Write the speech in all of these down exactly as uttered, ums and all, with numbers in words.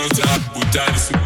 так, будто рисую.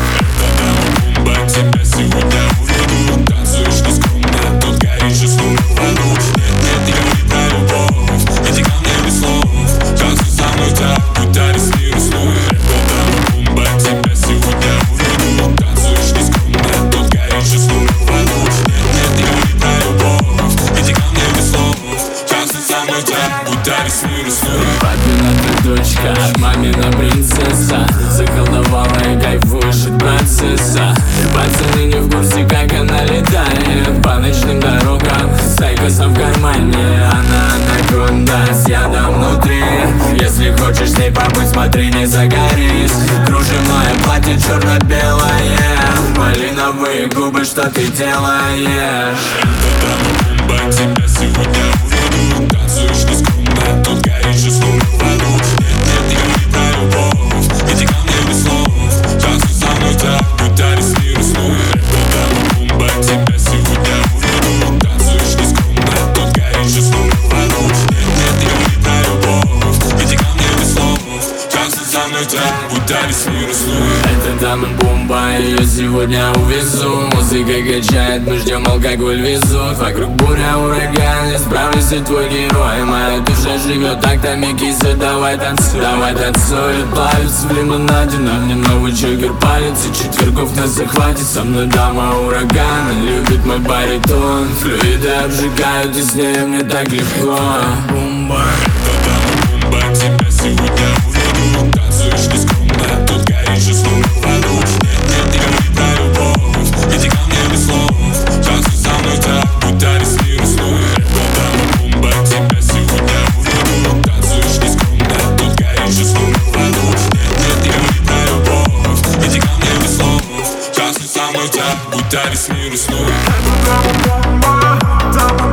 Эта дама бомба, тебя сегодня уведу. Танцуешь нескромно, тут горишь и словно в аду. Нет, нет, я не про любовь, иди ко мне без слов. Танцуй со мной так, будто рисую, сну. Эта дама бомба, тебя сегодня уведу. Танцуешь нескромно, тут горишь и словно в аду. Нет, нет, я не про любовь, иди ко мне без слов. Танцуй со мной так, будто рисую, сну. Папина ты дочка, мамина принцесса. Заколдовала и кайфуешь от процесса. Пацаны не в курсе, как она летает по ночным дорогам, с айкосом в кармане. Она анаконда с ядом внутри. Если хочешь с ней побыть, смотри, не загорись. Кружевное платье черно-белое, малиновые губы, что ты делаешь? Эта дама бомба, тебя сегодня уведу. Танцуешь нескромно, тут горишь и словно в аду. Нет, нет, я не про любовь, иди ко мне без слов. Танцуй со мной так, будто рисую, сну. Эта дама бомба, тебя сегодня уведу. Танцуешь нескромно, тут горишь и словно в аду. Нет, нет, я не про любовь, иди ко мне без слов. Танцуй со мной так, будто рисую, сну. Эта дама бомба, ее сегодня увезу. Музыка качает, мы ждем, алкоголь везут. Вокруг буря, ураган, я справлюсь, и твой герой. Моя душа живет тактами киса, давай танцуй. Давай танцуй, плавится в лимонаде. На мне новый чокер палец, и четвергов нас захватит. Со мной дама урагана, любит мой баритон. Флюиды обжигают, и с ней мне так легко. Бомба. Эта дама бомба, тебя сегодня уведу. Танцуешь нескромно, тут горишь и словно в аду. Нет, нет, я не про любовь, иди ко мне без слов. Танцуй со мной так, будто рисую, сну. Эта дама бомба, тебя сегодня уведу. Танцуешь нескромно, тут горишь и словно в аду. Нет, нет, я не про любовь, иди ко мне без слов. Танцуй со мной так, будто рисую, сну. Эта дама бомба, дама